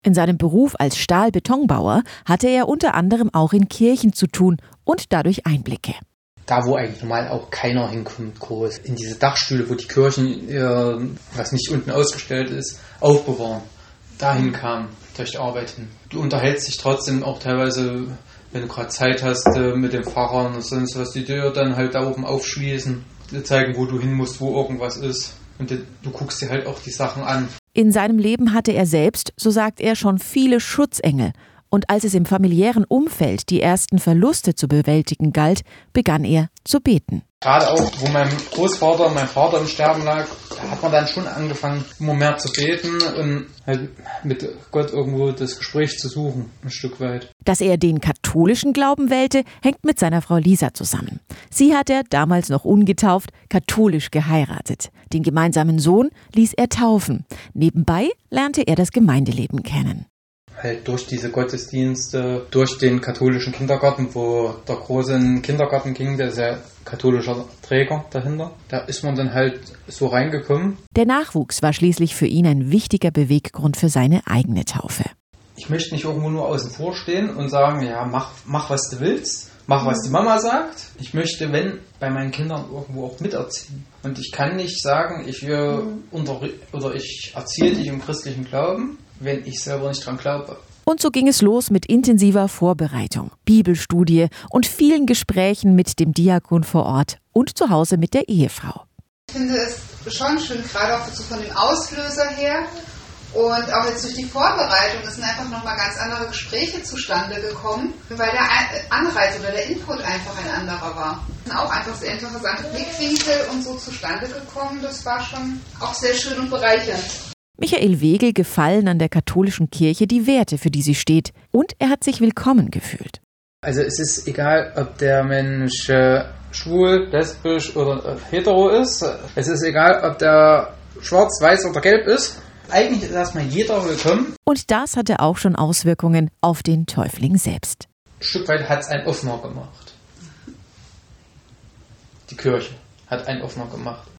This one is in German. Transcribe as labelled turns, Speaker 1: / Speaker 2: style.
Speaker 1: In seinem Beruf als Stahl-Betonbauer hatte er unter anderem auch in Kirchen zu tun und dadurch Einblicke.
Speaker 2: Da, wo eigentlich normal auch keiner hinkommt, groß. In diese Dachstühle, wo die Kirchen, was nicht unten ausgestellt ist, aufbewahren. Dahin kam durch die Arbeit hin. Du unterhältst dich trotzdem auch teilweise, wenn du gerade Zeit hast, mit den Pfarrern und sonst was, die dir dann halt da oben aufschließen, dir zeigen, wo du hin musst, wo irgendwas ist. Und du guckst dir halt auch die Sachen an.
Speaker 1: In seinem Leben hatte er selbst, so sagt er, schon viele Schutzengel. Und als es im familiären Umfeld die ersten Verluste zu bewältigen galt, begann er zu beten.
Speaker 2: Gerade auch, wo mein Vater im Sterben lag, da hat man dann schon angefangen, immer mehr zu beten und halt mit Gott irgendwo das Gespräch zu suchen, ein Stück weit.
Speaker 1: Dass er den katholischen Glauben wählte, hängt mit seiner Frau Lisa zusammen. Sie hat er, damals noch ungetauft, katholisch geheiratet. Den gemeinsamen Sohn ließ er taufen. Nebenbei lernte er das Gemeindeleben kennen.
Speaker 2: Halt durch diese Gottesdienste, durch den katholischen Kindergarten, wo der Große in den Kindergarten ging, der ist ja katholischer Träger dahinter. Da ist man dann halt so reingekommen.
Speaker 1: Der Nachwuchs war schließlich für ihn ein wichtiger Beweggrund für seine eigene Taufe.
Speaker 2: Ich möchte nicht irgendwo nur außen vor stehen und sagen, ja, mach was du willst, mach was die Mama sagt. Ich möchte, wenn, bei meinen Kindern irgendwo auch miterziehen. Und ich kann nicht sagen, ich erziehe dich im christlichen Glauben, wenn ich selber nicht dran glaube.
Speaker 1: Und so ging es los mit intensiver Vorbereitung, Bibelstudie und vielen Gesprächen mit dem Diakon vor Ort und zu Hause mit der Ehefrau.
Speaker 3: Ich finde es schon schön, gerade auch so von dem Auslöser her und auch jetzt durch die Vorbereitung, es sind einfach nochmal ganz andere Gespräche zustande gekommen, weil der Anreiz oder der Input einfach ein anderer war. Und auch einfach sehr interessante Blickwinkel und so zustande gekommen, das war schon auch sehr schön und bereichernd.
Speaker 1: Michael Wegel gefallen an der katholischen Kirche die Werte, für die sie steht, und er hat sich willkommen gefühlt.
Speaker 2: Also es ist egal, ob der Mensch schwul, lesbisch oder hetero ist. Es ist egal, ob der schwarz, weiß oder gelb ist. Eigentlich ist erstmal jeder willkommen.
Speaker 1: Und das hatte auch schon Auswirkungen auf den Täufling selbst.
Speaker 2: Ein Stück weit hat es einen offener gemacht. Die Kirche hat einen offener gemacht.